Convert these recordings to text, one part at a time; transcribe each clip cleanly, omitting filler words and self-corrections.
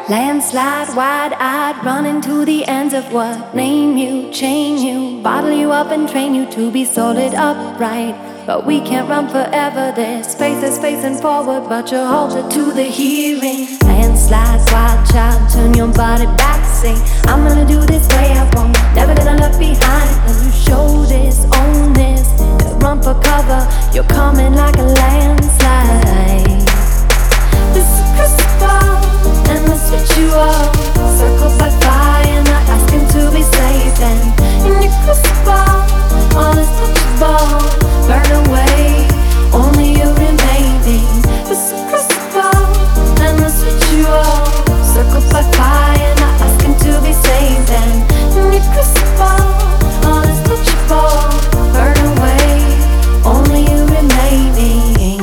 Landslide, wide-eyed, running to the ends of what? Name you, chain you, bottle you up and train you to be solid upright. But we can't run forever, this space is facing forward, but you're halted to the hearing. Landslide, wild child, turn your body back, say I'm gonna do this way I want, never gonna look behind. When you show this, own this, run for cover, you're coming like a landslide. This is crystal, and I switch you up. Circled by fire, and I ask him to be saved. And in your crucible, all is touchable. Burn away, only you remaining. This is crystal, and I switch you up. Circled by fire, and I ask him to be saved. And in your crucible, all is touchable. Burn away, only you remaining.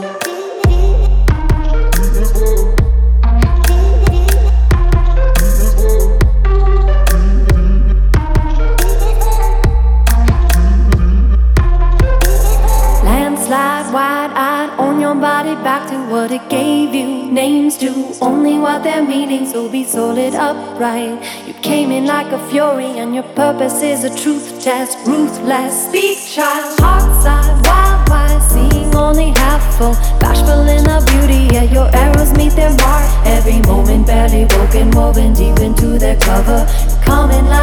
Landslide, wide-eyed, on your body back to what it gave you. Names do only what they're meaning, so be solid upright. You came in like a fury, and your purpose is a truth test. Ruthless, speak child, heart side, wild wide, seeing only half full. Bashful in the beauty, yeah, your arrows meet their mark. Every moment barely woken, woven deep into their cover. Coming like